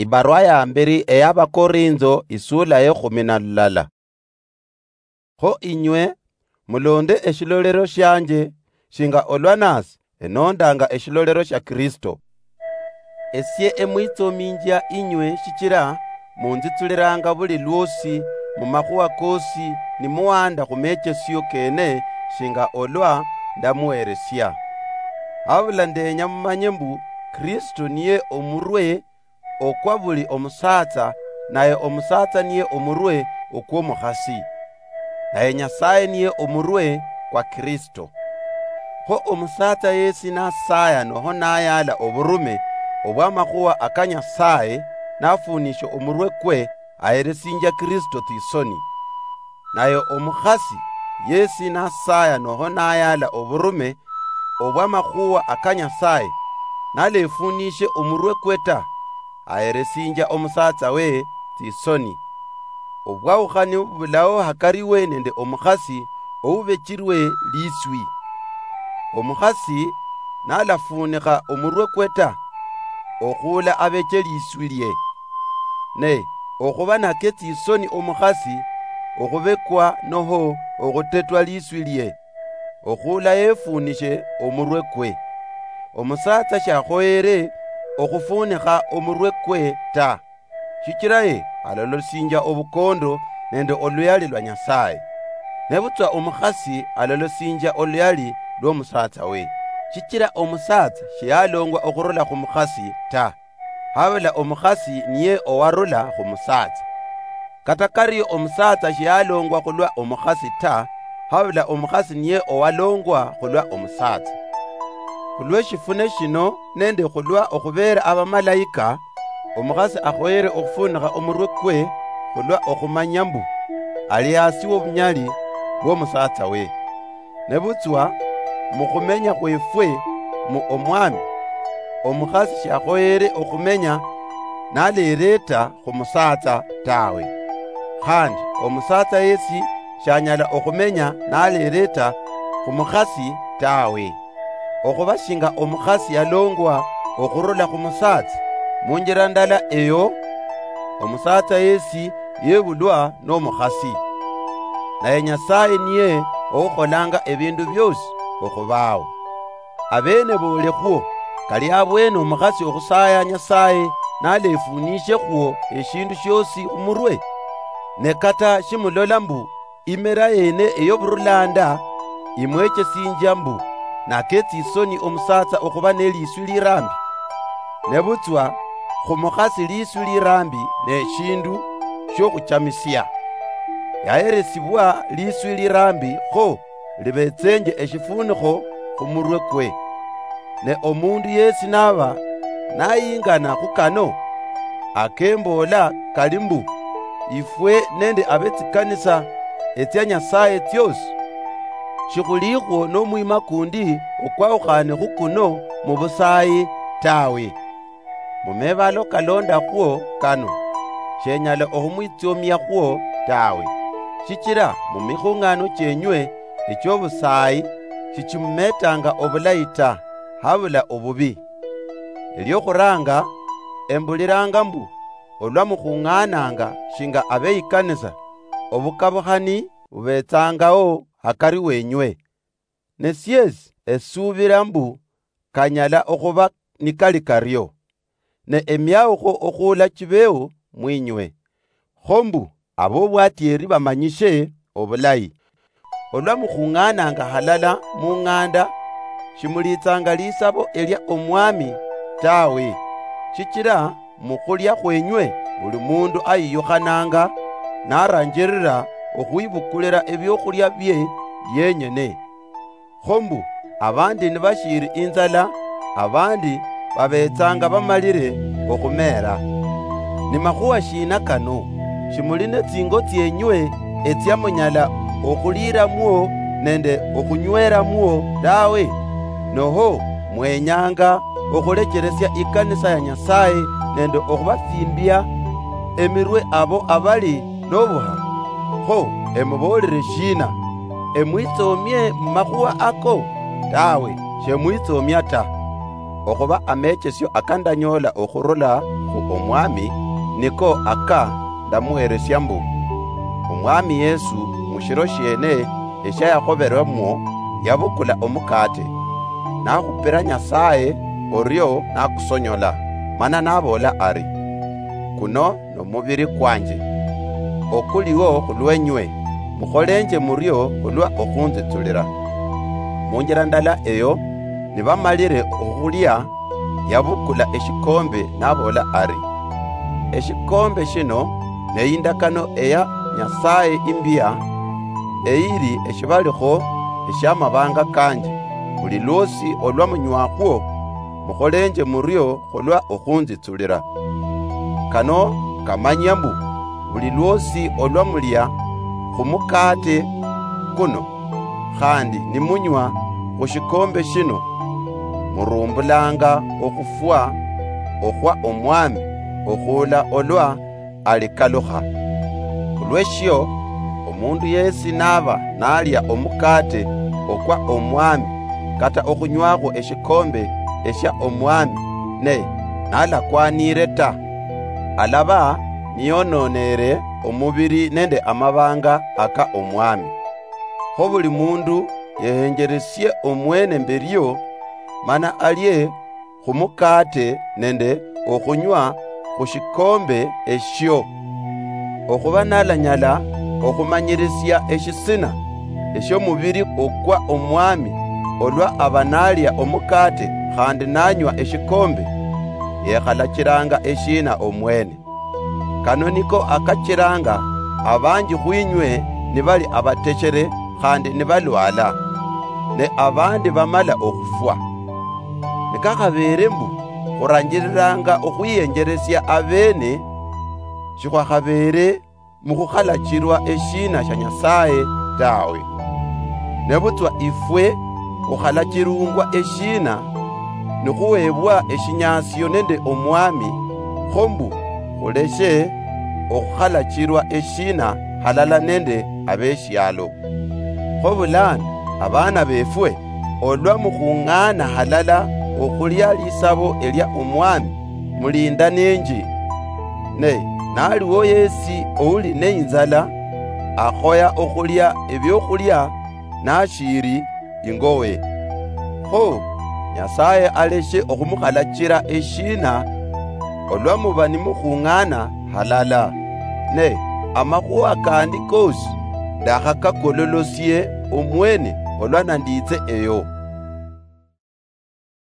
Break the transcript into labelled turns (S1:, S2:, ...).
S1: Ibarua ya mbere ey'Abakorintho isula ye-12. Ho inywe mulonde eshilolero shanje shinga olwanasi enondanga eshilolero sha Kristo. Esye emwitsominja inywe shikira munzitsuliranga buli lwosi mu mahuwa kosi nimuwanda khumechesyo kene shinga olwa ndamuweresya. Habula ndenya mumanye mbu Kristo niye omurwe okwa buli omusatsa, naye omusatsa niye omurwe okw'omuhasi, naye Nyasaye niye omurwe kwa Kristo. Ho omusatsa yesi nasaya noho nayala oburume obw'amahuwa aka Nyasaye nafunisha omurwe kwe ayeresinja Kristo tisoni. Naye omuhasi yesi nasaya noho nayala oburume obw'amahuwa aka Nyasaye nalefunishe omurwe kweta ayeresinja omusatsa we tisoni. Obwawuhani bubulawo hakari we nende omuhasi oubekirwe liswi. Omuhasi nalafunikha omurwe kweta okhula abeke liswi lye, ne okhuba nake tisoni omuhasi okhubekwa noho okhutetwa liswi lye okhula yefunishe omurwe kwe. Omusatsa shakhoere okhufunikha omurwe kwe ta, shikiraye alolosinja obukondo nende oluyali lwa Nyasaye. Nebutswa omuhasi alolosinja oluyali lw'omusatsa we, shikira omusatsa shiyalongwa okhurula khumuhasi ta, habula omuhasi niye owarula khumusatsa. Kata kariyo omusatsa shiyalongwa khulwa omuhasi ta, habula omuhasi niye owalongwa khulwa omusatsa. Khulwe shifune shino nende khulwa okhubera abamalayika, omuhasi akhoyere okhufunikha omurwe kwe khulwa okhumanya mbu ali hasi w'obunyali bw'omusatsa we. Nebutswa mukhumenya khwefwe mu omwami, omuhasi shakhoyere okhumenya nalereta khumusatsa tawe. Khandi omusatsa yesi shanyala okhumenya nalereta khumuhasi tawe. Okhuba shinga omuhasi yalongwa okhurula khumusatsa, munjira ndala eyo omusatsa yesi yebulwa n'omuhasi. Naye Nyasaye niye okholanga ebindu byosi okhubawo. Abene bole khwo kali abwene omuhasi okhusaya Nyasaye nalefunishe khwo eshindu shosi umurwe. Ne kata shimulola mbu imera yene ey'oburulanda imwechesinja mbu nake tisoni omusatsa okhuba neliswi lirambi. Nebutswa khumuhasi liswi lirambi neshindu shokhuchamisya. Yayeresibwa liswi lirambi ho libetsenje eshifunikho khumurwe kwe. Ne omundu yesi naba nayingana khukano akembola kali mbu ifwe nende abetsikanisa etsya Nyasaye tyosi shikhulikhwo n'omwima kundi okwawukhane khukuno mu busayi tawe. Mumebalo kalonda khwo kano shenyala okhumwitsomya khwo tawe, shikira mumihung'ano chenywe echobusayi shichimumetanga obulayi ta, habula obubi. Elyokhuranga embuliranga mbu olwa mukhung'ananga shinga abeyikanisa obukabuhani bubetsangawo hakari wenywe. Nesyesi esubira mbu kanyala okhuba nikali karyo, ne emyawukho okhula chibewo mwinywe. Khombu abo bwatyeri bamanyishe obulayi. Olwa mukhung'ananga halala mung'anda shimulitsanga lisabo elya omwami tawe, shikira mukhulya khwenywe buli mundu ayiyukhananga naranjirira okhwibukulira ebyokhulya bye yenyene. Khombu abandi nibashiri inzala, abandi babetsanga bamalire okhumera. Ni mahuwa shina kano shimuli ne tsingo tsyenywe etsya munyala okhuliramwo nende okhunyweramuwo dawe? Noho mwenyanga okhulecheresya ikanisa ya Nyasaye nende okhubafimbya emirwe abo abali nobuha. Ho emubolere shina? Emwitsomye mu mahuwa ako? Tawe, shemwitsomya ta. okuba amechesyo akandanyola okhurula khu omwami niko aka ndamuheresya mbu omwami Yesu mushiro shene eshayakoberwemo yabukula omukate nakhupira Nyasaye oryo nakusonyola mana nabola ari kuno nomubiri kwanje okuliwo khulwenywe mukholenje muryo olwa okhunzitsulira. Munjira ndala eyo nibamalire okhulya yabukula eshikombe nabola ari eshikombe shino neyindakano eya Nyasaye imbiya eyiri eshibalikho eshamabanga kanje buli losi olwa munywakwo mukholenje muryo olwa okhunzitsulira. Kano kamanya mbu buli losi olwa mulya khumukate kuno khandi nimunywa khushikombe shino murumbulanga okhufwa okhwa omwami okhula olwa alikalukha. Khulweshyo omundu yesi naba nalya omukate okwa omwami kata okhunywakho eshikombe esha omwami ne nalakwanire ta alaba niyononere omubiri nende amabanga aka omwami. Kho buli mundu yehenjeresye omwene mbiryo mana alye khumukate nende okhunywa khushikombe eshyo okhuba nalanyala okhumanyirisya eshisina esho mubiri okwa omwami olwa abanalya omukate khandi nanywa eshikombe yekhalachiranga eshina omwene. Kano niko akachiranga abanji khwinywe nibali abatechere khandi nibalwala ne abandi bamala okhufwa. Nikakhabere mbu khuranjiriranga okhwiyenjeresya abene shikhwakhabere mukhukhalachirwa eshina sha Nyasaye tawe. Nebutswa ifwe khukhalachirungwa eshina nikhuwebwa eshinyasyo nende omwami khombu khuleshe okhukhalachirwa eshina halala nende abeshyalo. Khobulani abana befwe olwa mukhung'ana halala okhulya lisabo elya omwami mulinda nenji ne naliwo yesi ouli neinzala akhoya okhulya ebyokhulya nashiri ingowe. Kho Nyasaye aleshe okhumukhalachira eshina olwa muba nimukhung'ana halala ne amakhuwa kandi kosi ndakhakakololosye omwene olwa nanditse eyo.